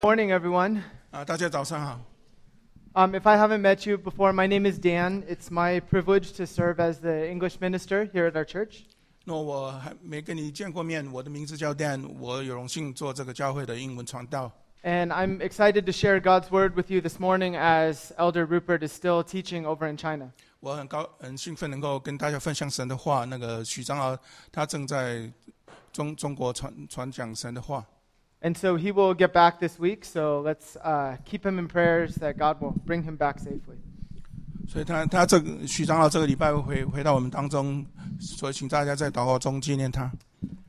Morning, everyone. 大家早上好。 If I haven't met you before, my name is Dan. It's my privilege to serve as the English minister here at our church. 那我还没跟你见过面，我的名字叫 Dan， 我有荣幸做这个教会的英文传道。 And I'm excited to share God's word with you this morning as Elder Rupert is still teaching over in China. 我很兴奋能够跟大家分享神的话。那个许长老他正在中国传讲神的话。 And so he will get back this week, so let's keep him in prayers that God will bring him back safely. 所以他许长老这个礼拜会回到我们当中，所以请大家在祷告中纪念他。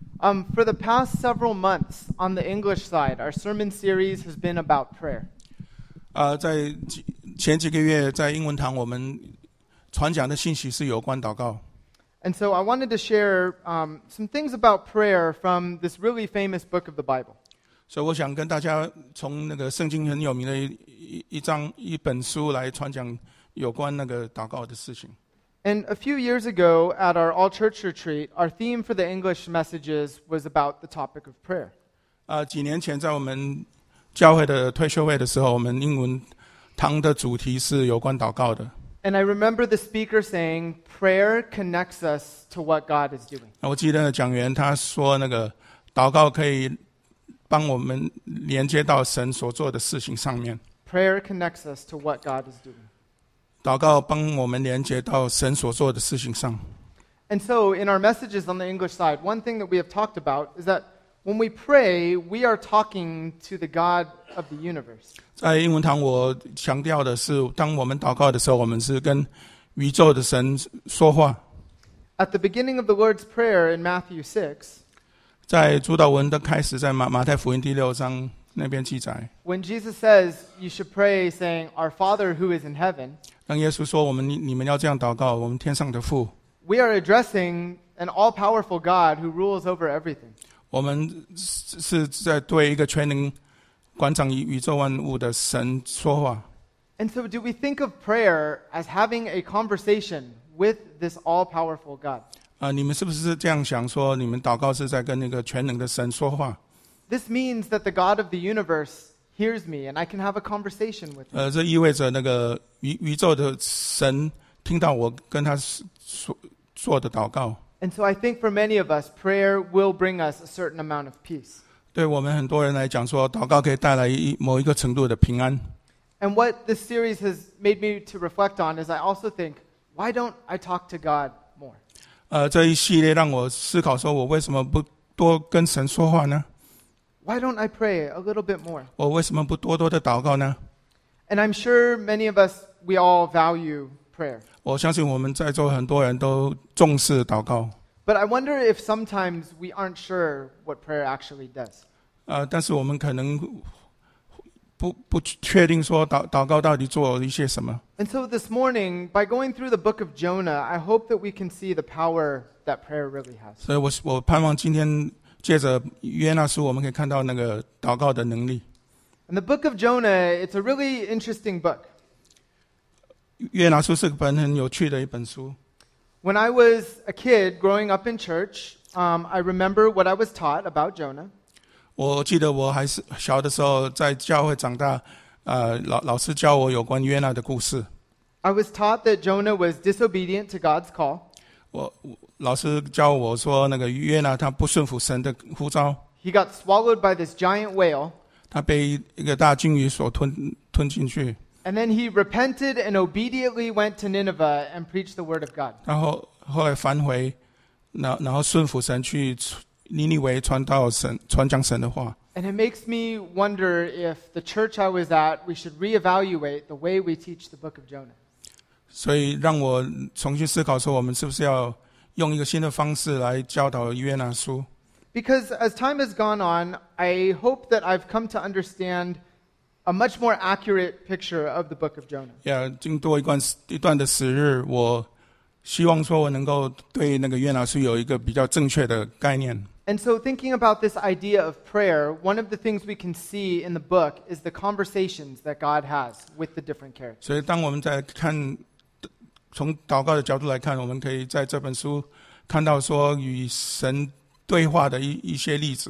For the past several months on the English side, our sermon series has been about prayer. 在前几个月在英文堂我们传讲的信息是有关祷告。 And so I wanted to share some things about prayer from this really famous book of the Bible. 所以我想跟大家从那个圣经很有名的一本书来传讲有关那个祷告的事情。 And a few years ago at our all-church retreat, our theme for the English messages was about the topic of prayer. 几年前在我们教会的退休会的时候，我们英文堂的主题是有关祷告的。 And I remember the speaker saying, prayer connects us to what God is doing. 我记得讲员他说那个祷告可以帮我们连接到神所做的事情上面。 Prayer connects us to what God is doing. 祷告帮我们连接到神所做的事情上。 And so in our messages on the English side, one thing that we have talked about is that when we pray, we are talking to the God of the universe. 在英文堂我强调的是，当我们祷告的时候，我们是跟宇宙的神说话。 At the beginning of the Lord's Prayer in Matthew 6, 在主祷文的开始，在马太福音第6章那边记载。 when Jesus says you should pray saying, Our Father who is in heaven, 当耶稣说你们要这样祷告，我们天上的父。 we are addressing an all-powerful God who rules over everything. 我们是在对一个全能管掌宇宙万物的神说话。 And so do we think of prayer as having a conversation with this all-powerful God? 你们是不是这样想说，你们祷告是在跟那个全能的神说话？ This means that the God of the universe hears me and I can have a conversation with him. 这意味着那个宇宙的神听到我跟他做的祷告。 And so I think for many of us, prayer will bring us a certain amount of peace. 对我们很多人来讲说，祷告可以带来某一个程度的平安。 And what this series has made me to reflect on is I also think, why don't I talk to God more? 这一系列让我思考说，我为什么不多跟神说话呢？ Why don't I pray a little bit more? 我为什么不多的祷告呢？ And I'm sure many of us, we all value prayer. 我相信我们在座很多人都重视祷告。 But I wonder if sometimes we aren't sure what prayer actually does. 但是我们可能不确定说祷告到底做了一些什么。 And so this morning, by going through the book of Jonah, I hope that we can see the power that prayer really has. 所以我盼望今天借着约拿书，我们可以看到那个祷告的能力。 And the book of Jonah, it's a really interesting book. 约拿书是本很有趣的一本书。 When I was a kid growing up in church, I remember what I was taught about Jonah. 我记得我还是小的时候在教会长大，老师教我有关约拿的故事。 I was taught that Jonah was disobedient to God's call. 老师教我说，那个约拿他不顺服神的呼召， He got swallowed by this giant whale. 他被一个大鲸鱼所吞进去。 And then he repented and obediently went to Nineveh and preached the word of God. 然后后来反悔，然后顺服神去尼尼微传讲神的话。 And it makes me wonder if the church I was at, we should reevaluate the way we teach the book of Jonah. 所以让我重新思考说，我们是不是要用一个新的方式来教导约拿书？ Because as time has gone on, I hope that I've come to understand a much more accurate picture of the book of Jonah. 经过一段的时日，我希望说我能够对那个约拿书有一个比较正确的概念。 And so thinking about this idea of prayer, one of the things we can see in the book is the conversations that God has with the different characters. 所以当我们在看从祷告的角度来看，我们可以在这本书看到说与神对话的一些例子。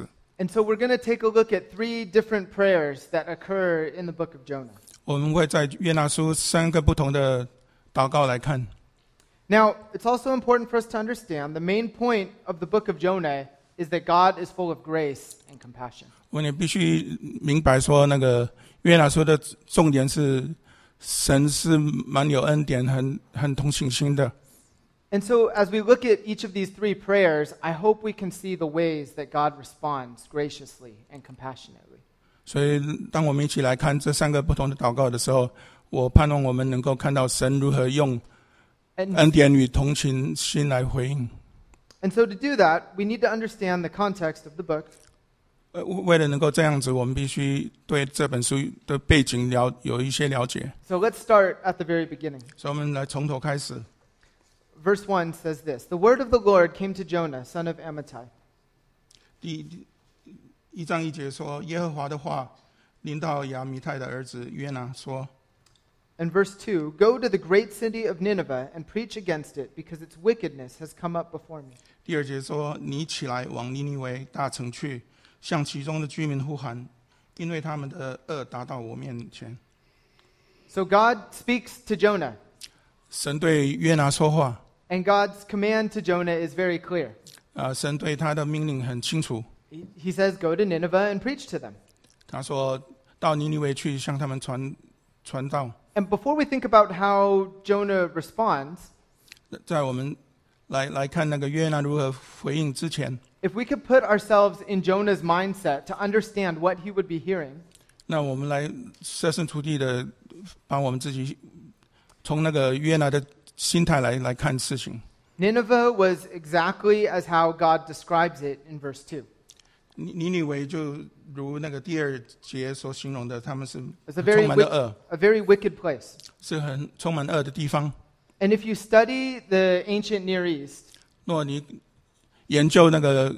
And so we're going to take a look at 3 different prayers that occur in the book of Jonah. 我们会在约拿书3个不同的祷告来看。 Now, it's also important for us to understand the main point of the book of Jonah is that God is full of grace and compassion. 我们也必须明白说，那个约拿书的重点是神是蛮有恩典、很同情心的。 And so as we look at each of these 3 prayers, I hope we can see the ways that God responds graciously and compassionately. 所以当我们一起来看这3个不同的祷告的时候，我盼望我们能够看到神如何用恩典与同情心来回应。 And so to do that, we need to understand the context of the book. 为了能够这样子，我们必须对这本书的背景有一些了解。 So let's start at the very beginning. 所以我们来从头开始。 Verse 1 says this, The word of the Lord came to Jonah, son of Amittai. 第1章1节说，耶和华的话临到亚米太的儿子约拿说。 And verse 2, Go to the great city of Nineveh and preach against it, because its wickedness has come up before me. 第2节说，你起来往尼尼微大城去，向其中的居民呼喊，因为他们的恶达到我面前。 So God speaks to Jonah. 神对约拿说话。 And God's command to Jonah is very clear. 神对他的命令很清楚。 He says, Go to Nineveh and preach to them. 他说到尼尼微去，向他们传道。 And before we think about how Jonah responds, 在我们来看那个约拿如何回应之前， if we could put ourselves in Jonah's mindset to understand what he would be hearing, 那我们来设身处地的把我们自己从那个约拿的心态来看事情。 Nineveh was exactly as how God describes it in verse 2. 尼尼微就如那个第2节所形容的，他们是 It's a 充满了恶， very wicked place. 是很充满恶的地方。 And if you study the ancient Near East, 若你研究那个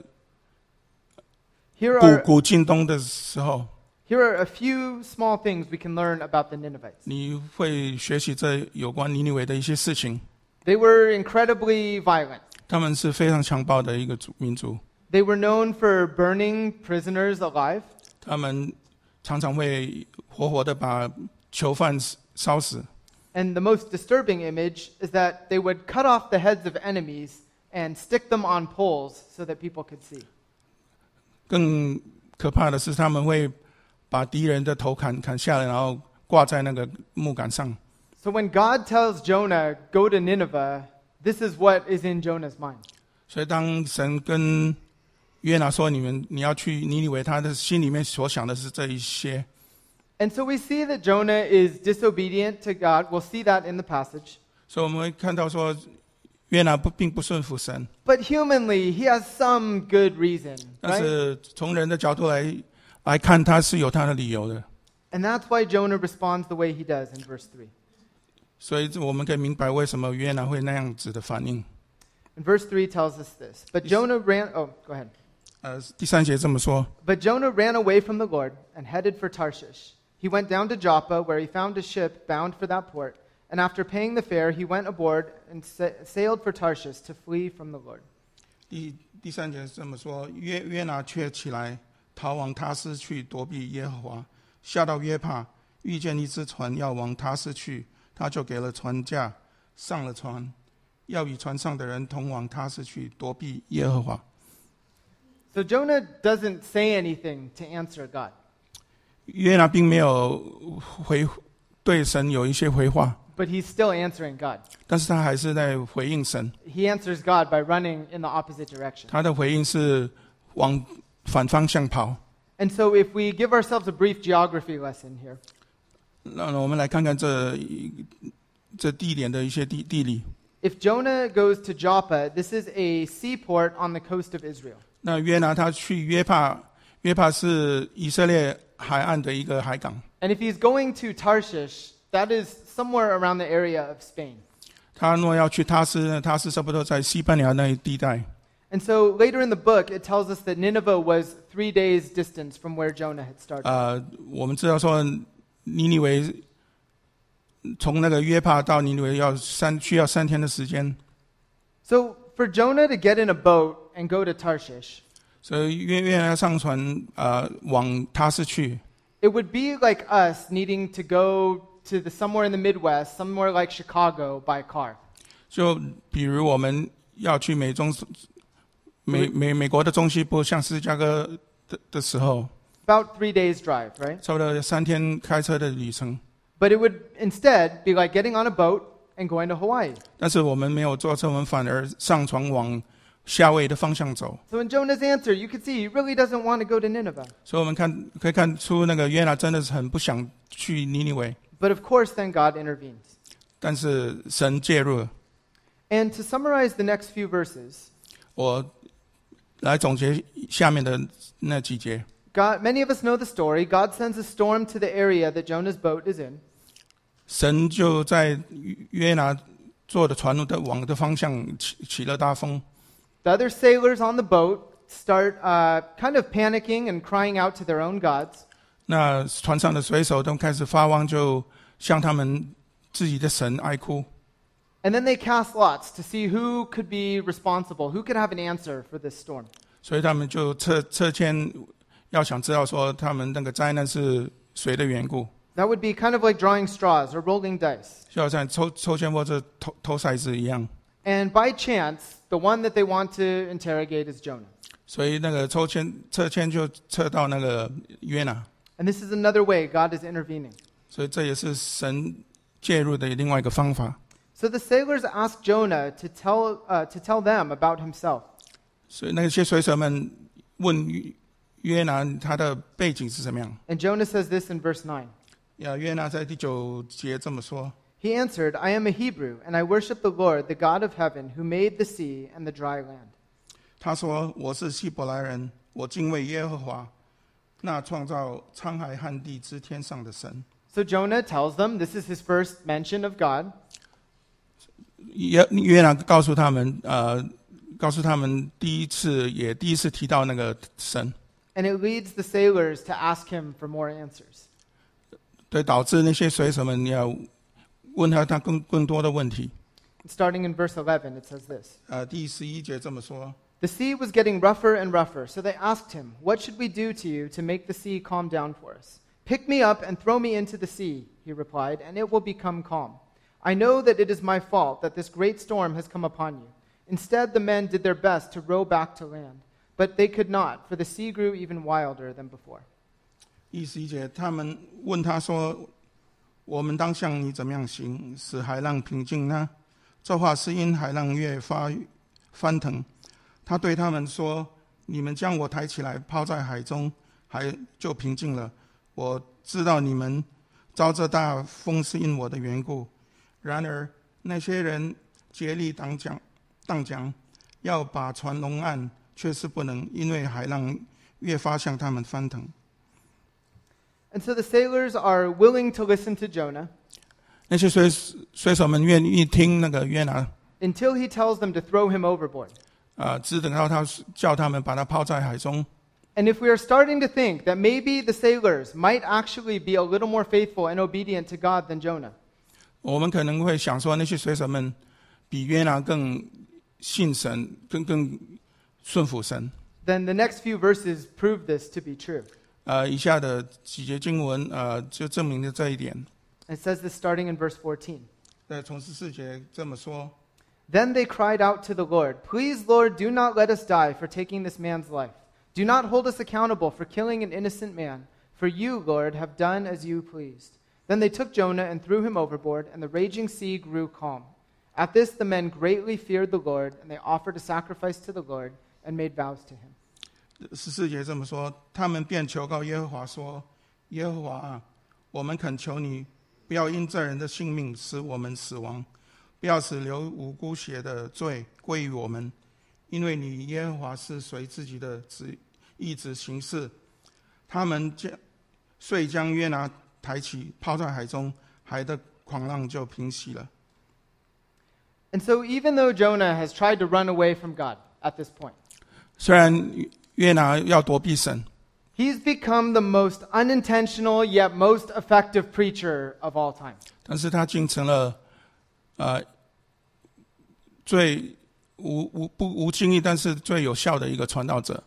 here are 古近东的时候， Here are a few small things we can learn about the Ninevites. 你会学习这有关尼尼微的一些事情。 They were incredibly violent. 他们是非常强暴的一个民族。 They were known for burning prisoners alive. 他们常常会活活的把囚犯烧死。 And the most disturbing image is that they would cut off the heads of enemies and stick them on poles so that people could see. 更可怕的是，他们会把敌人的头砍下来，然后挂在那个木杆上。 So when God tells Jonah, go to Nineveh, this is what is in Jonah's mind. 所以当神跟约拿说你要去尼尼微，他的心里面所想的是这一些。 And so we see that Jonah is disobedient to God. We'll see that in the passage. 所以我们会看到说，约拿并不顺服神。 But humanly, he has some good reason, 但 right? 是从人的角度来看，他是有他的理由的。 And that's why Jonah responds the way he does in verse 3. 所以我们可以明白为什么约拿会那样子的反应。 And verse 3 tells us this. But Jonah ran... Oh, go ahead. 第3节这么说。 But Jonah ran away from the Lord and headed for Tarshish. He went down to Joppa, where he found a ship bound for that port. And after paying the fare, he went aboard and sailed for Tarshish to flee from the Lord. 第3节这么说，约拿却起来逃往他斯去躲避耶和华，下到约帕，遇见一只船要往他斯去，他就给了船价，上了船，要与船上的人同往他斯去躲避耶和华。 So Jonah doesn't say anything to answer God. 约拿并没有对神有一些回话， But he's still answering God. 但是他还是在回应神。 He answers God by running in the opposite direction. 他的回应是往反方向跑。 And so if we give ourselves a brief geography lesson here, 那我们来看看这地点的一些地理。 if Jonah goes to Joppa, this is a seaport on the coast of Israel. 那约拿他去约帕，约帕是以色列海岸的一个海港。 And if he's going to Tarshish, that is somewhere around the area of Spain. 他若要去他斯呢，他斯差不多在西班牙那一地带。 And so later in the book, it tells us that Nineveh was 3 days' distance from where Jonah had started. 我们知道说尼尼微从那个约帕到尼尼微需要3天的时间。 So for Jonah to get in a boat and go to Tarshish, 所以约拿上船往他施去。 It would be like us needing to go to somewhere in the Midwest, somewhere like Chicago by car. 就比如我们要去美国的中西部，像芝加哥的时候， About 3 days drive, right? 差不多3天开车的旅程。 But it would instead be like getting on a boat and going to Hawaii. 但是我们没有坐车，我们反而上船往夏威夷的方向走。 So in Jonah's answer, you could see he really doesn't want to go to Nineveh. 所以我们可以看出，那个约拿真的是很不想去尼尼微。 But of course, then God intervenes. 但是神介入了。 And to summarize the next few verses, 我来总结下面的那几节。 many of us know the story. God sends a storm to the area that Jonah's boat is in. 神就在约拿坐的船的往的方向起了大风。 The other sailors on the boat start kind of panicking and crying out to their own gods. 那船上的水手都开始发慌，就向他们自己的神哀哭。 And then they cast lots to see who could be responsible, who could have an answer for this storm. 所以他们就测签，要想知道说他们那个灾难是谁的缘故。 That would be kind of like drawing straws or rolling dice. 就好像抽签或者投骰子一样。 And by chance, the one that they want to interrogate is Jonah. 所以那个测签就测到那个约拿。 And this is another way God is intervening. 所以这也是神介入的另外一个方法。 So the sailors ask Jonah to tell them about himself. 所以那些水手们问约拿他的背景是怎么样。 And Jonah says this in verse 9. 约拿在第9节这么说。 He answered, I am a Hebrew, and I worship the Lord, the God of heaven, who made the sea and the dry land. 他说：“我是希伯来人，我敬畏耶和华，那创造沧海旱地之天上的神。” So Jonah tells them, this is his first mention of God. 约拿告诉他们第一次提到那个神。 And it leads the sailors to ask him for more answers. 对，导致那些水手们要问他更多的问题。 Starting in verse 11, it says this. 第11节这么说。 The sea was getting rougher and rougher, so they asked him, What should we do to you to make the sea calm down for us? Pick me up and throw me into the sea, he replied, and it will become calm. I know that it is my fault that this great storm has come upon you. Instead, the men did their best to row back to land, but they could not, for the sea grew even wilder than before. 11节，他们问他说：“我们当向你怎么样行，使海浪平静呢？”这话是因海浪越发翻腾。他对他们说：“你们将我抬起来，抛在海中，海就平静了。我知道你们遭这大风是因我的缘故。然而那些人竭力荡桨，要把船弄岸，却是不能，因为海浪越发向他们翻腾。” And so the sailors are willing to listen to Jonah 那些水手们愿意听那个约拿， until he tells them to throw him overboard. 只等到他叫他们把他抛在海中。 And if we are starting to think that maybe the sailors might actually be a little more faithful and obedient to God than Jonah, 我们可能会想说，那些水手们比约拿更信神，更顺服神。 then the next few verses prove this to be true. 以下的几节经文就证明了这一点。 It says this starting in verse 14. 从14节这么说。 Then they cried out to the Lord, Please, Lord, do not let us die for taking this man's life. Do not hold us accountable for killing an innocent man, for you, Lord, have done as you pleased. Then they took Jonah and threw him overboard, and the raging sea grew calm. At this the men greatly feared the Lord, and they offered a sacrifice to the Lord and made vows to him. 14节这么说，他们便求告耶和华说：“耶和华啊，我们恳求你，不要因这人的性命使我们死亡，不要使流无辜血的罪归于我们，因为你耶和华是随自己的意志行事。”他们遂将约拿抬起，抛在海中，海的狂浪就平息了。 And so even though Jonah has tried to run away from God at this point, 虽然约拿要躲避神， he's become the most unintentional yet most effective preacher of all time. 但是他竟成了最无经意但是最有效的一个传道者。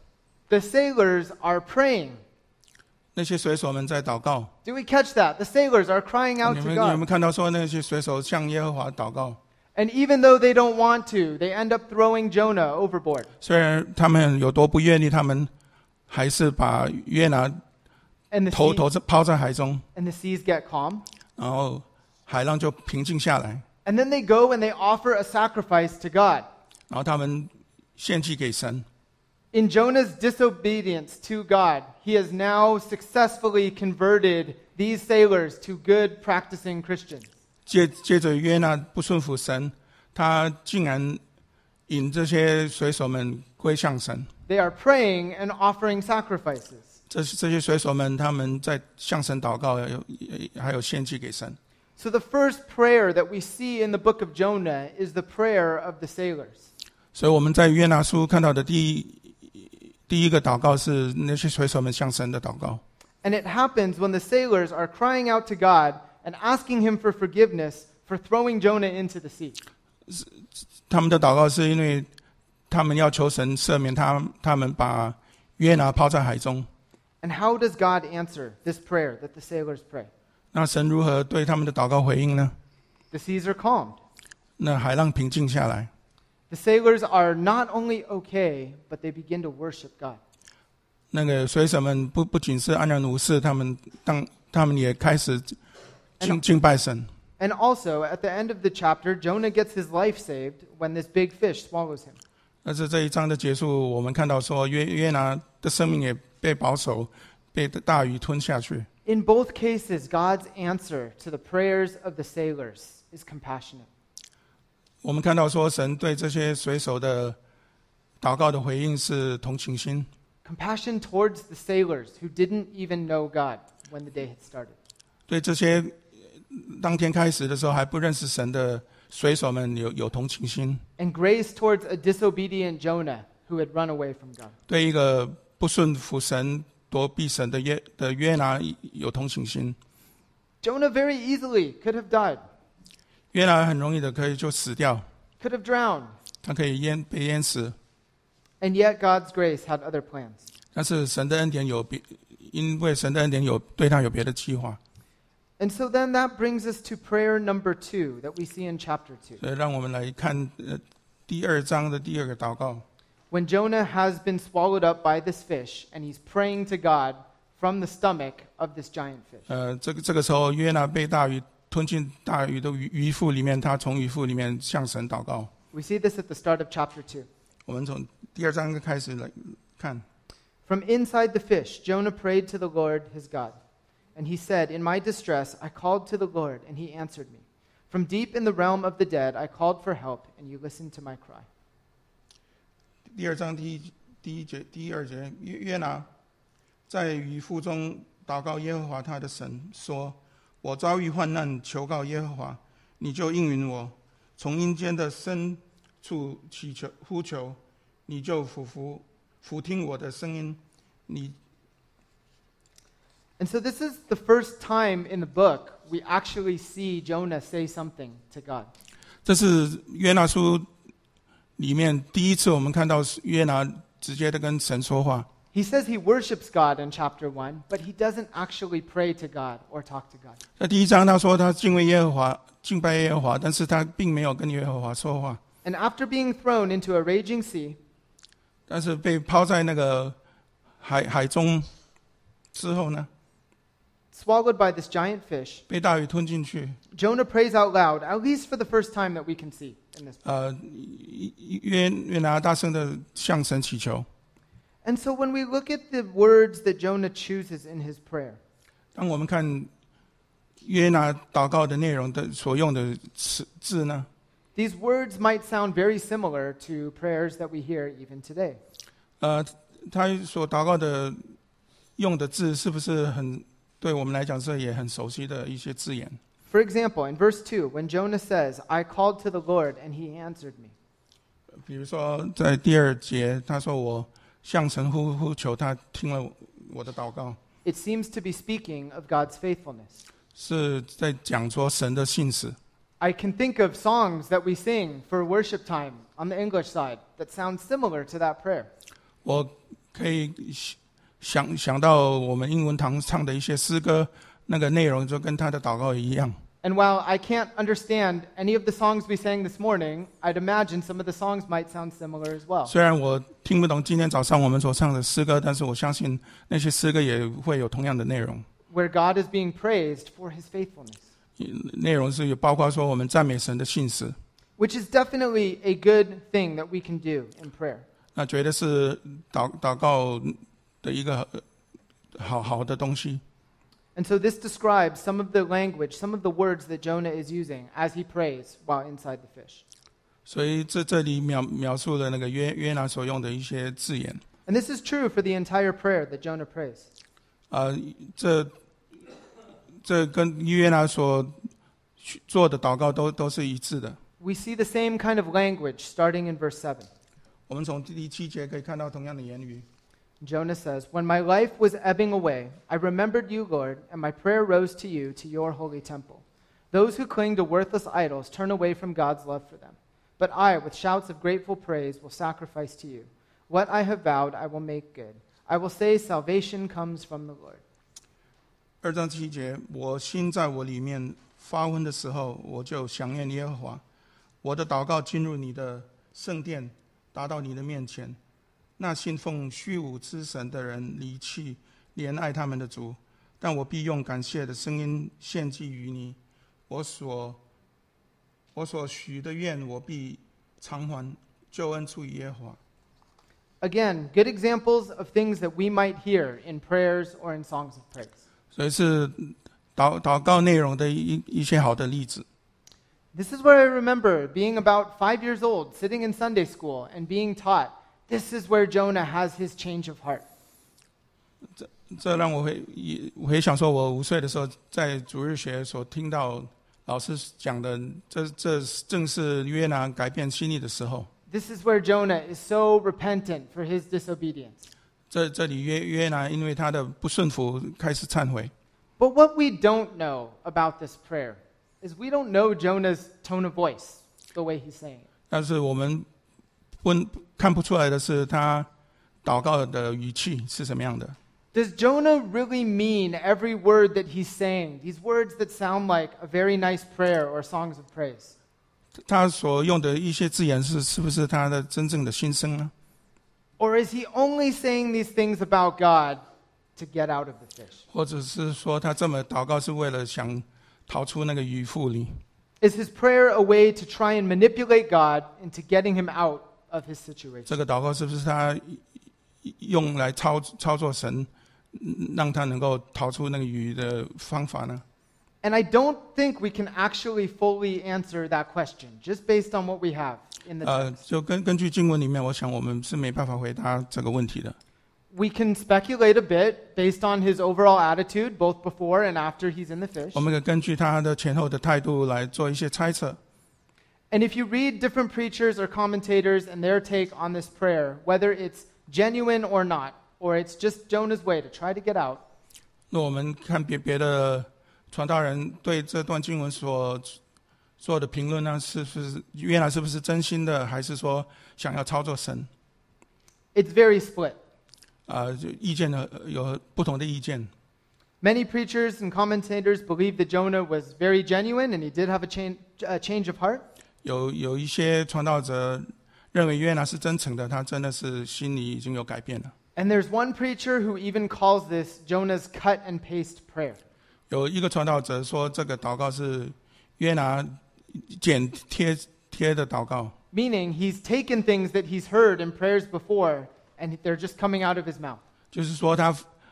The sailors are praying. 那些水手们在祷告。 Do we catch that? The sailors are crying out 你 to 们有没有 God. 看到说那些水手向耶和华祷告？ And even though they don't want to, they end up throwing Jonah overboard. 虽然他们有多不愿意，他们还是把约拿 And the 头 sea, 抛在海中， and the seas get calm. 然后海浪就平静下来， And then they go and they offer a sacrifice to God. 然后他们献祭给神。 In Jonah's disobedience to God, he has now successfully converted these sailors to good practicing Christians. 接着约拿不顺服神，他竟然引这些水手们归向神。 They are praying and offering sacrifices. 这些水手们他们在向神祷告，还有献祭给神。 So the first prayer that we see in the book of Jonah is the prayer of the sailors. 所以我们在约拿书看到的第一个祷告是那些水手们向神的祷告。 And it happens when the sailors are crying out to God and asking him for forgiveness for throwing Jonah into the sea. 他们的祷告是因为他们要求神赦免他们把约拿抛在海中。 And how does God answer this prayer that the sailors pray? 那神如何对他们的祷告回应呢？ The seas are calmed. 那海浪平静下来， The sailors are not only okay, but they begin to worship God. 那个水手们不仅是安然无事，他们也开始敬拜神。 And also, at the end of the chapter, Jonah gets his life saved when this big fish swallows him. 但是这一章的结束，我们看到说约拿的生命也被保守，被大鱼吞下去。 In both cases, God's answer to the prayers of the sailors is compassionate. 我们看到说神对这些水手的祷告的回应是同情心， Compassion towards the sailors who didn't even know God when the day had started. 对这些当天开始的时候还不认识神的水手们有同情心， And grace towards a disobedient Jonah who had run away from God. 对一个不顺服神、躲避神的约拿有同情心。 Jonah very easily could have died, 约拿很容易的可以就死掉， could have drowned. 他可以被淹死， And yet God's grace had other plans. 但是神的恩典因为神的恩典对他有别的计划， And so then that brings us to prayer number 2 that we see in chapter 2. 所以让我们来看第2章的第2个祷告。 When Jonah has been swallowed up by this fish and he's praying to God from the stomach of this giant fish. 这个时候约拿被大鱼吞进大鱼的鱼腹里面，他从鱼腹里面向神祷告。 We see this at the start of chapter 2. 我们从第2章开始来看。 From inside the fish, Jonah prayed to the Lord his God. And he said, In my distress, I called to the Lord, and he answered me. From deep in the realm of the dead, I called for help, and you listened to my cry. 第2章第2节，约拿在鱼腹中祷告耶和华他的神，说：我遭遇患难，求告耶和华，你就应允我；从阴间的深处呼求，你就俯听我的声音。 And so this is the first time in the book we actually see Jonah say something to God. 这是约拿书里面第一次我们看到约拿直接的跟神说话。 He says he worships God in chapter 1, but he doesn't actually pray to God or talk to God. 在第1章他说他敬拜耶和华，但是他并没有跟耶和华说话。 And after being thrown into a raging sea, 但是被抛在那个海中之后呢， swallowed by this giant fish, 被大鱼吞进去。 Jonah prays out loud, at least for the first time that we can see in this book. 约拿大声的向神祈求。 And so when we look at the words that Jonah chooses in his prayer, 当我们看约拿祷告的内容的所用的字呢， these words might sound very similar to prayers that we hear even today. 他所祷告的用的字是不是对我们来讲是也很熟悉的一些字眼？ For example, in verse 2, when Jonah says, I called to the Lord and he answered me. 比如说在第2节，他说我向神呼求，他听了我的祷告， It seems to be speaking of God's faithfulness. 是在讲说神的信实。 I can think of songs that we sing for worship time on the English side that sound similar to that prayer. 我可以想到我们英文堂唱的一些诗歌，那个内容就跟他的祷告一样。 And while I can't understand any of the songs we sang this morning, I'd imagine some of the songs might sound similar as well. 虽然我听不懂今天早上我们所唱的诗歌，但是我相信那些诗歌也会有同样的内容。 Where God is being praised for his faithfulness. 内容是有包括说我们赞美神的信实， Which is definitely a good thing that we can do in prayer. 那觉得是祷告的一个好的东西。 And so this describes some of the language, some of the words that Jonah is using as he prays while inside the fish. 所以这里描述了那个约拿所用的一些字眼。 And this is true for the entire prayer that Jonah prays. 这跟约拿所做的祷告都是一致的。 We see the same kind of language starting in verse 7. 我们从第7节可以看到同样的言语。 Jonah says, "When my life was ebbing away, I remembered you, Lord, and my prayer rose to you, to your holy temple. Those who cling to worthless idols turn away from God's love for them. But I, with shouts of grateful praise, will sacrifice to you. What I have vowed, I will make good. I will say, salvation comes from the Lord." 2章7节，我心在我里面发昏的时候，我就想念耶和华。我的祷告进入你的圣殿，达到你的面前。那信奉虚无之神的人离弃怜爱他们的主，但我必用感谢的声音献祭于你。我所许的愿，我必偿还，救恩出于耶和华。 Again, good examples of things that we might hear in prayers or in songs of praise. 所以是祷告内容的一些好的例子。 This is where I remember being about 5 years old, sitting in Sunday school and being taught, this is where Jonah has his change of heart. 这让我回想说，我5岁的时候在主日学所听到老师讲的，这正是约拿改变心意的时候。 This is where Jonah is so repentant for his disobedience. 这里约拿因为他的不顺服开始忏悔。 But what we don't know about this prayer is we don't know Jonah's tone of voice, the way he's saying it. 但是我们看不出来的是他祷告的语气是什么样的。 Does Jonah really mean every word that he's saying? These words that sound like a very nice prayer or songs of praise. 他所用的一些字眼是不是他的真正的心声呢？ Or is he only saying these things about God to get out of the fish? 或者是说他这么祷告是为了想逃出那个鱼腹里？ Is his prayer a way to try and manipulate God into getting him out of his situation? 这个祷告是不是他用来操作神，让他能够逃出那个鱼的方法呢？ And I don't think we can actually fully answer that question just based on what we have in the text. 就根据经文里面，我想我们是没办法回答这个问题的。 We can speculate a bit based on his overall attitude, both before and after he's in the fish. 我们可以根据他的前后的态度来做一些猜测。 And if you read different preachers or commentators and their take on this prayer, whether it's genuine or not, or it's just Jonah's way to try to get out, 那我们看别的传道人对这段经文所做的评论呢，约拿是不是真心的，还是说想要操作神？ it's very split. 就意见有不同的意见。 Many preachers and commentators believe that Jonah was very genuine and he did have a change of heart. 有一些传道者认为约拿是真诚的，他真的是心里已经有改变了。 And there's one preacher who even calls this Jonah's cut and paste prayer. 有一个传道者说，这个祷告是约拿剪贴的祷告。 Meaning he's taken things that he's heard in prayers before and they're just coming out of his mouth. 就是说他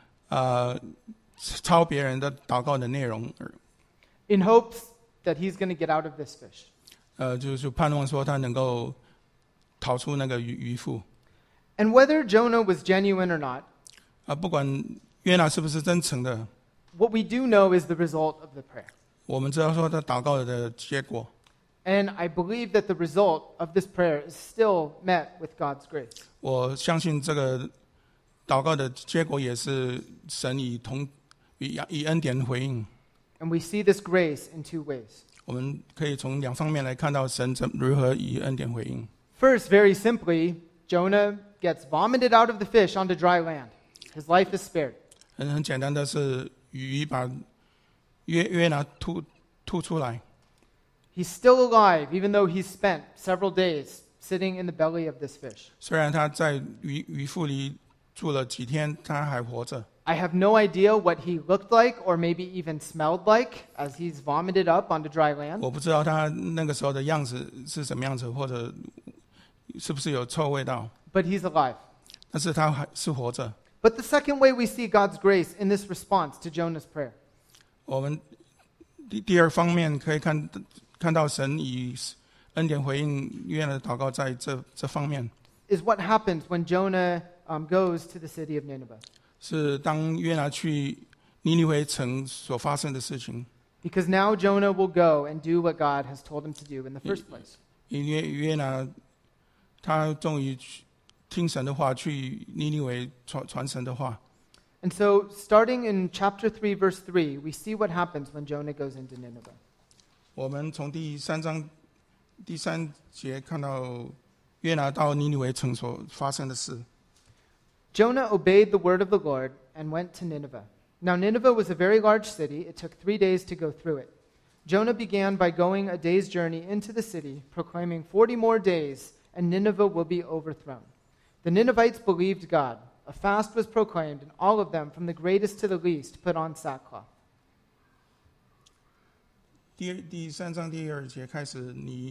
抄别人的祷告的内容， In hopes that he's going to get out of this fish. 就是盼望说他能够逃出那个鱼腹。 And whether Jonah was genuine or not, 不管约拿是不是真诚的， what we do know is the result of the prayer. 我们知道说他祷告的结果。 And I believe that the result of this prayer is still met with God's grace. 我相信这个祷告的结果也是神以恩典回应。 And we see this grace in two ways. 我们可以从2方面来看到神如何以恩典回应。 First, very simply, Jonah gets vomited out of the fish onto dry land. His life is spared. 很简单的是，鱼把约拿吐出来。 He's still alive, even though he's spent several days sitting in the belly of this fish. 虽然他在鱼腹里住了几天，他还活着。 I have no idea what he looked like or maybe even smelled like as he's vomited up onto dry land. 我不知道他那个时候的样子是什么样子，或者是不是有臭味道。 But he's alive. 但是他还是活着。 But the second way we see God's grace in this response to Jonah's prayer 我们第二方面可以看到神以恩典回应约拿的祷告，在这方面 is what happens when Jonah goes to the city of Nineveh. 是当约拿去尼尼微城所发生的事情。 Because now Jonah will go and do what God has told him to do in the first place. 因为约拿他终于听神的话，去尼尼微传神的话。 And so, starting in chapter 3, verse 3, we see what happens when Jonah goes into Nineveh. 我们从第3章第3节看到约拿到尼尼微城所发生的事。 Jonah obeyed the word of the Lord and went to Nineveh. Now Nineveh was a very large city. It took 3 days to go through it. Jonah began by going a day's journey into the city, proclaiming 40 more days, and Nineveh will be overthrown. The Ninevites believed God. A fast was proclaimed, and all of them, from the greatest to the least, put on sackcloth. 第3章第2节开始，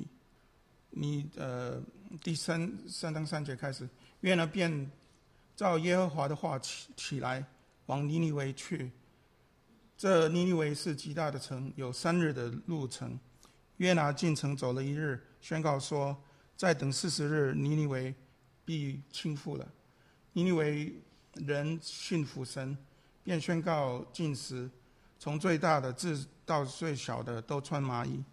第三章3节开始，约拿便照耶和华的话起来，往尼尼微去。这尼尼微是极大的城，有3日的路程。约拿进城走了1日，宣告说：再等40日，尼尼微必倾覆了。尼尼微人信服神，便宣告禁食，从最大的至到最小的都穿麻衣。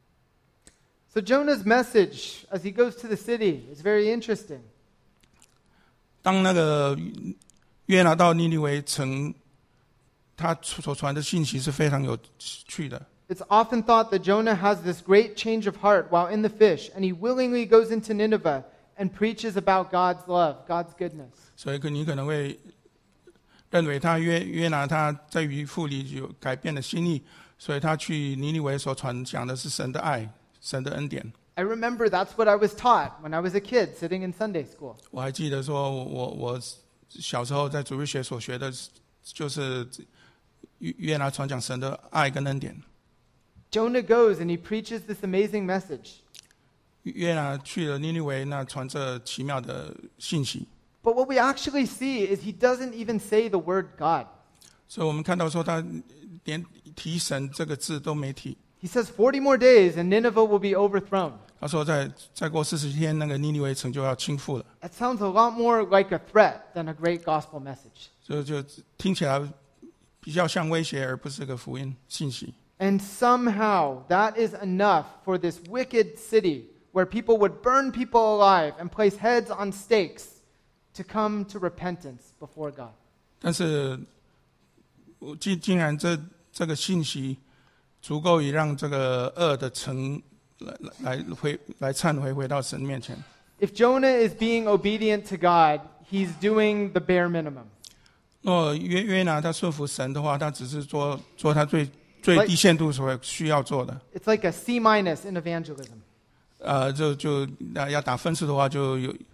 So Jonah's message as he goes to the city is very interesting. 当那个约拿到尼尼微城，他所传的信息是非常有趣的。 It's often thought that Jonah has this great change of heart while in the fish, and he willingly goes into Nineveh and preaches about God's love, God's goodness. 所以你可能会认为他约拿他在鱼腹里有改变了心意，所以他去尼尼微所传讲的是神的爱，神的恩典。 I remember that's what I was taught when I was a kid sitting in Sunday school. 我还记得说我小时候在主日学所学的就是约拿传讲神的爱跟恩典。 Jonah goes and he preaches this amazing message. 约拿去了尼尼微，那传这奇妙的信息。 But what we actually see is he doesn't even say the word God. 所以我们看到说他连提神这个字都没提。 He says 40 more days and Nineveh will be overthrown. 他说再过40天，那个尼尼微城就要倾覆了。 That sounds a lot more like a threat than a great gospel message. 就听起来比较像威胁，而不是个福音信息。 And somehow that is enough for this wicked city where people would burn people alive and place heads on stakes to come to repentance before God. 但是竟然这个信息足够以让这个恶的城来忏悔，回到神面前。 If Jonah is being obedient to God, he's doing the bare minimum. 若约拿他顺服神的话，他只是做他最低限度所需要做的。 It's like a C- in evangelism. 就要打分数的话，就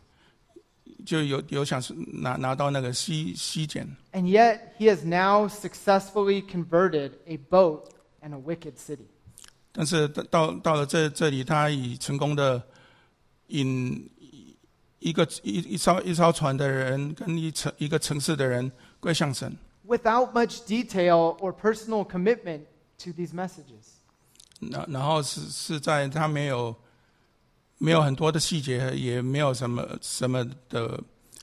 有想拿到那个 C 减。 And yet he has now successfully converted a boat and a wicked city. 但是到了这里，他已成功的引一艘船的人跟一个城市的人归向神。 Without much detail or personal commitment to these messages. 然后是在他没有很多的细节，也没有什么的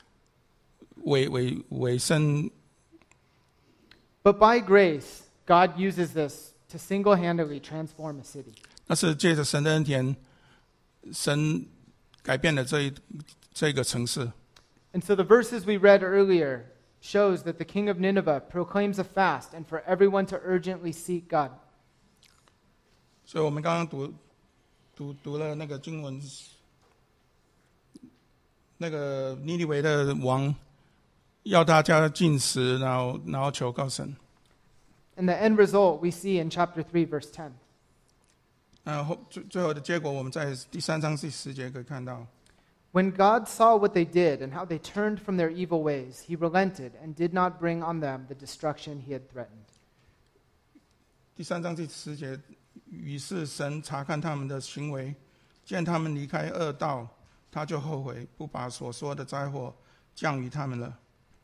尾声。 But by grace, God uses this to single-handedly transform a city. 但是借着神的恩典，神改变了这个城市。 And so the verses we read earlier shows that the king of Nineveh proclaims a fast and for everyone to urgently seek God. 所以我们刚刚读了那个经文， 那个尼尼微的王要大家禁食，然后求告神。 And the end result we see in chapter 3, verse 10. 最后的结果，我们在第3章第10节可以看到。 When God saw what they did and how they turned from their evil ways, he relented and did not bring on them the destruction he had threatened. 第3章第10节，于是神查看他们的行为，见他们离开恶道，他就后悔，不把所说的灾祸降于他们了。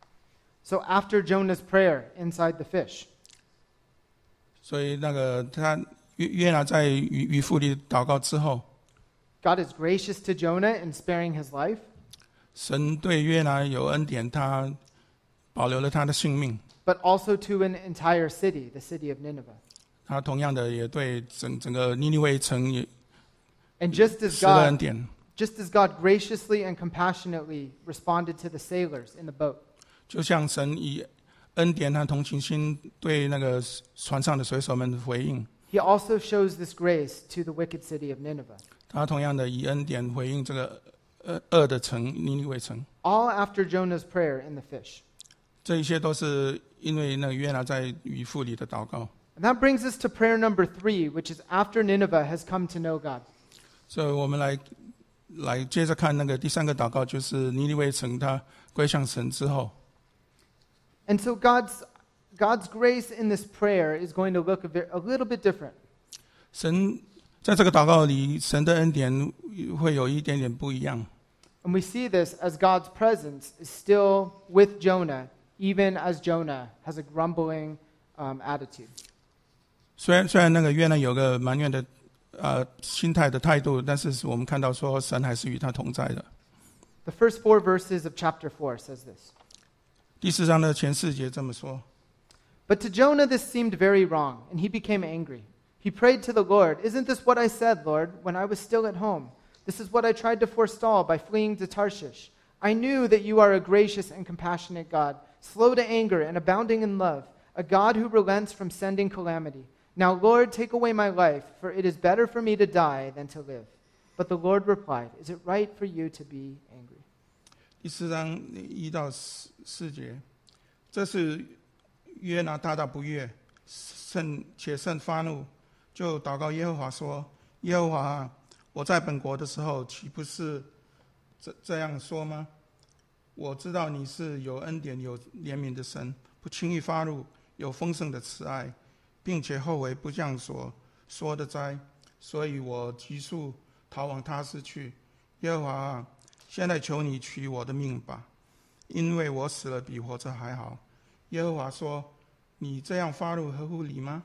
So after Jonah's prayer inside the fish, 所以约拿在鱼腹里祷告之后， God is gracious to Jonah in sparing his life, 神对约拿有恩典，他保留了他的性命。 but also to an entire city, the city of Nineveh. 他同样的也对整个尼尼微城也 And just as 施了恩 God 典， God graciously and compassionately responded to the sailors in the boat, 就像神以恩典和同情心对那个船上的水手们回应， he also shows this grace to the wicked city of Nineveh. 他同样的以恩典回应这个恶的城尼尼微城。 All after Jonah's prayer in the fish. 这一切都是因为那个约拿在鱼腹里的祷告。 And that brings us to prayer number 3, which is after Nineveh has come to know God. 所以我们来接着看那个第3个祷告，就是尼尼微城他归向神之后。 And so God's grace in this prayer is going to look a little bit different. 神在这个祷告里，神的恩典会有一点点不一样。 And we see this as God's presence is still with Jonah, even as Jonah has a grumbling attitude. 虽然那个约拿有个埋怨的心态的态度，但是我们看到说神还是与他同在的。 The first 4 verses of chapter 4 says this. 第4章的前4节这么说。 But to Jonah this seemed very wrong, and he became angry. He prayed to the Lord, "Isn't this what I said, Lord, when I was still at home? This is what I tried to forestall by fleeing to Tarshish. I knew that you are a gracious and compassionate God, slow to anger and abounding in love, a God who relents from sending calamity. Now, Lord, take away my life, for it is better for me to die than to live." But the Lord replied, "Is it right for you to be angry?" 第4章1到4节，这是约拿大大不悦，且甚发怒，就祷告耶和华说：“耶和华啊，我在本国的时候，岂不是这样说吗？我知道你是有恩典、有怜悯的神，不轻易发怒，有丰盛的慈爱，并且后悔不降所说的灾，所以我急速逃往他施去。耶和华啊，现在求你取我的命吧，因为我死了比活着还好。”耶和华说：“你这样发怒合乎理吗？”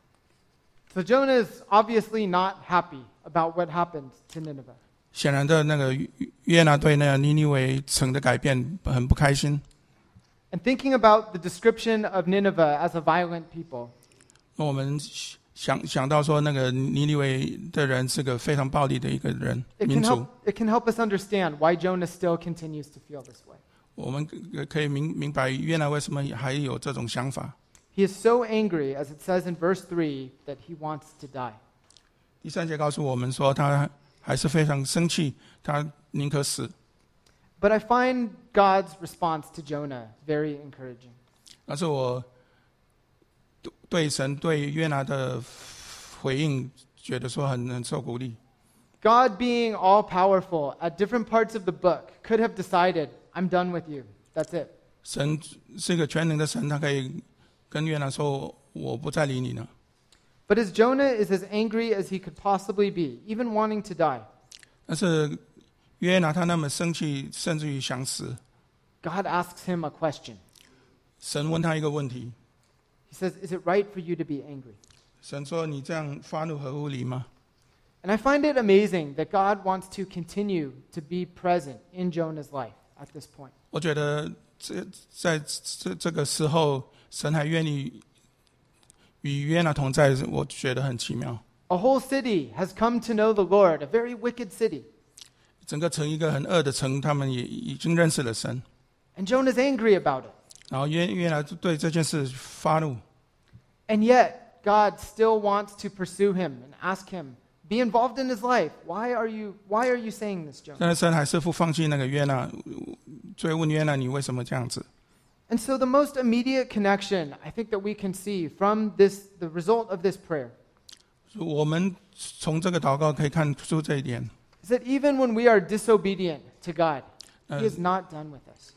So Jonah is obviously not happy about what happened to Nineveh. 显然的，那个约拿对那个尼尼微城的改变很不开心。 And thinking about the description of Nineveh as a violent people, 那我们想到说，那个尼尼微的人是个非常暴力的一个人民族。 it can help us understand why Jonah still continues to feel this way. 我们可以明白约拿为什么还有这种想法。 He is so angry, as it says in verse 3, that he wants to die. 第3节告诉我们说，他还是非常生气，他宁可死。 But I find God's response to Jonah very encouraging. 但是我对神对约拿的回应，觉得说很受鼓励。 God, being all-powerful, at different parts of the book, could have decided, "I'm done with you. That's it." 神是一个全能的神，他可以跟约拿说：“我不再理你了。” But as Jonah is as angry as he could possibly be, even wanting to die, 但是约拿他那么生气，甚至于想死。 God asks him a question. 神问他一个问题， He says, "Is it right for you to be angry?" 神说：“你这样发怒合乎理吗？” And I find it amazing that God wants to continue to be present in Jonah's life at this point. 我觉得在这个时候，神还愿意与约拿同在，我觉得很奇妙。 A whole city has come to know the Lord, a very wicked city. 整个城一个很恶的城，他们也已经认识了神。 And Jonah's angry about it. 然后约拿对这件事发怒， And yet, God still wants to pursue him and ask him, Be involved in his life. Why are you saying this, Jonah? 但是神还是不放弃那个约拿，追问约拿你为什么这样子。 And so the most immediate connection I think that we can see from the result of this prayer 我们从这个祷告可以看出这一点。 is that even when we are disobedient to God, he is not done with us.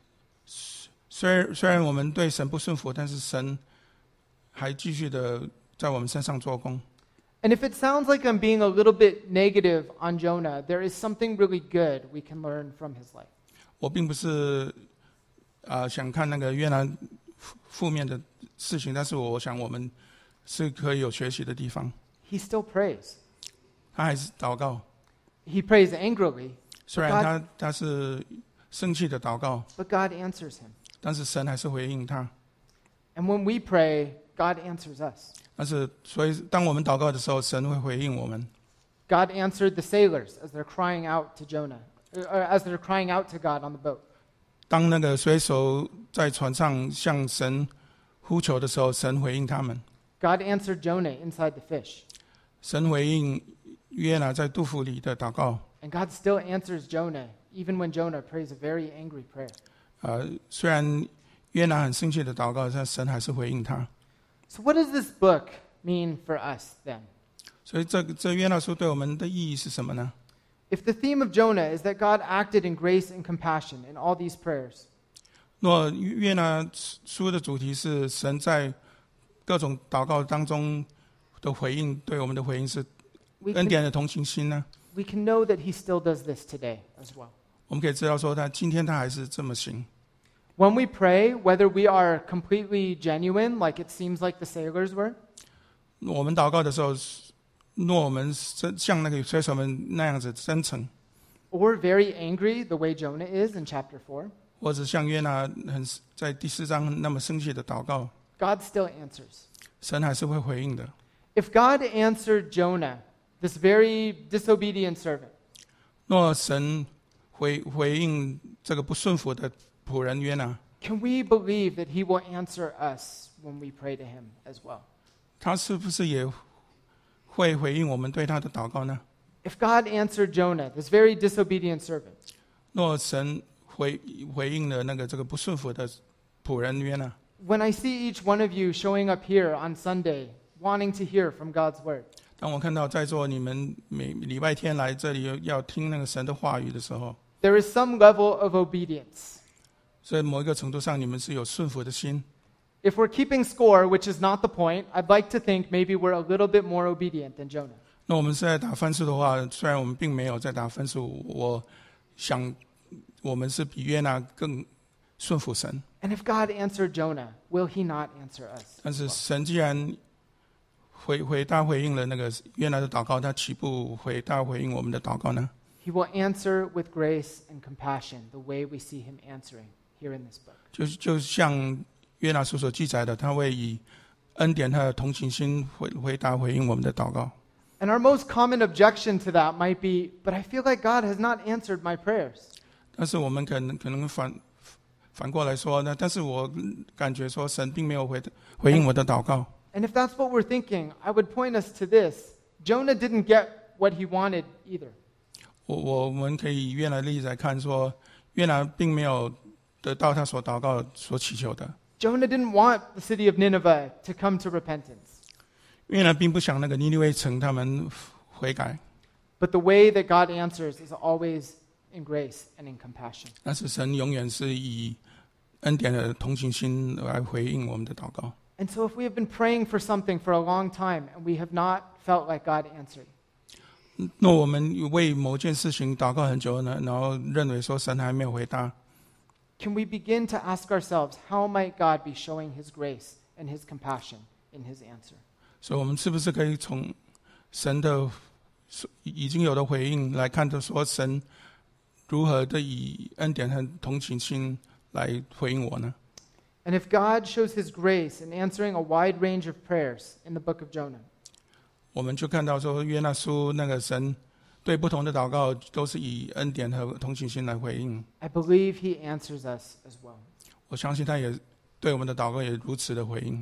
虽然我们对神不顺服，但是神还继续的在我们身上做工。 And if it sounds like I'm being a little bit negative on Jonah, there is something really good we can learn from his life. 我并不是想看那个约拿负面的事情，但是我想我们是可以有学习的地方。 He still prays. 他还是祷告， He prays angrily, 虽然他是生气的祷告， but God answers him. 但是神还是回应他。 And when we pray, God answers us. 但是所以当我们祷告的时候，神会回应我们。 God answered the sailors as they're crying out to Jonah, or as they're crying out to God on the boat. 当那个水手在船上向神呼求的时候，神回应他们。 God answered Jonah inside the fish. 神回应约拿在肚腹里的祷告。 And God still answers Jonah, even when Jonah prays a very angry prayer. 虽然约拿很生气的祷告，但神还是回应他。 So what does this book mean for us then? 所以这约拿书对我们的意义是什么呢？ If the theme of Jonah is that God acted in grace and compassion in all these prayers, 若约拿书的主题是神在各种祷告当中的回应，对我们的回应是 we 恩 can, 典的同情心呢？ we can know that he still does this today as well. 我们可以知道说，今天他还是这么行。 When we pray, whether we are completely genuine, like it seems like the sailors were, 我们祷告的时候，若我们像那个水手们那样子真诚， or very angry, the way Jonah is in chapter 4, 或者像约拿在第4章那么生气的祷告， God still answers. 神还是会回应的。 If God answered Jonah, this very disobedient servant, 若神回应这个不顺服的仆人约拿， can we believe that he will answer us when we pray to him as well? 他是不是也会回应我们对他的祷告呢？ If God answered Jonah, this very disobedient servant, 若神回应了这个不顺服的仆人约拿， when I see each one of you showing up here on Sunday, wanting to hear from God's word, 当我看到在座你们每礼拜天来这里要听那个神的话语的时候， there is some level of obedience. 所以某一个程度上你们是有顺服的心。 If we're keeping score, which is not the point, I'd like to think maybe we're a little bit more obedient than Jonah. 那我们是在打分数的话，虽然我们并没有在打分数，我想我们是比约拿更顺服神。 And if God answered Jonah, will he not answer us? 但是神既然回应了那个约拿的祷告，他岂不回应我们的祷告呢？ He will answer with grace and compassion the way we see him answering here in this book. 就像约拿书所记载的，他会以恩典和同情心回应我们的祷告。 And our most common objection to that might be, but I feel like God has not answered my prayers. 但是我们可能反过来说呢，但是我感觉说神并没有回应我的祷告。 And if that's what we're thinking, I would point us to this. Jonah didn't get what he wanted either. 我们可以以约拿的例子来看说，约拿并没有得到他所祷告所祈求的。 Jonah didn't want the city of Nineveh to come to repentance. 约拿并不想那个尼尼微城他们悔改， But the way that God answers is always in grace and in compassion. 但是神永远是以恩典的同情心来回应我们的祷告。 And so if we have been praying for something for a long time and we have not felt like God answered, 那我们为某件事情祷告很久呢，然后认为说神还没有回答， can we begin to ask ourselves, how might God be showing his grace and his compassion in his answer? 所以我们是不是可以从神的已经有的回应来看到说神如何的以恩典和同情心来回应我呢？ And if God shows his grace in answering a wide range of prayers in the book of Jonah, 我们就看到说约拿书那个神对不同的祷告都是以恩典和同情心来回应。 I believe he answers us as well. 我相信他也对我们的祷告也如此的回应。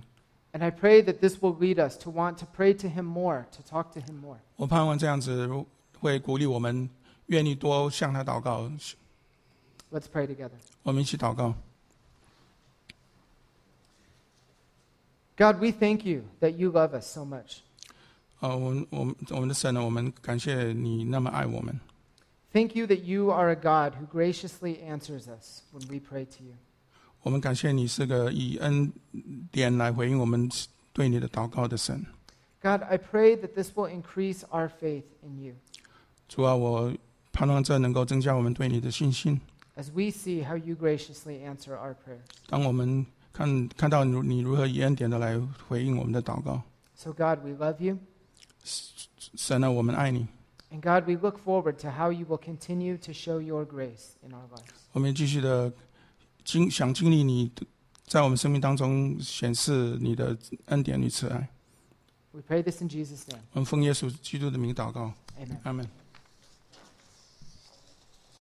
And I pray that this will lead us to want to pray to him more, to talk to him more. 我盼望这样子会鼓励我们愿意多向他祷告。 Let's pray together. 我们一起祷告。 God, we thank you that you love us so much. 我们的神呢，我们感谢你那么爱我们。 Thank you that you are a God who graciously answers us when we pray to you. 我们感谢你是个以恩典来回应我们对你的祷告的神。 God, I pray that this will increase our faith in you 主啊，我盼望这能够增加我们对你的信心。 as we see how you graciously answer our prayers. 当我们看到你如何以恩典的来回应我们的祷告。 So God, we love you. 神啊，我们爱你。 And God, we look forward to how you will continue to show your grace in our lives. 我们继续的想经历你在我们生命当中显示你的恩典与慈爱。 We pray this in Jesus' name. 我们奉耶稣基督的名祷告， Amen. 阿们。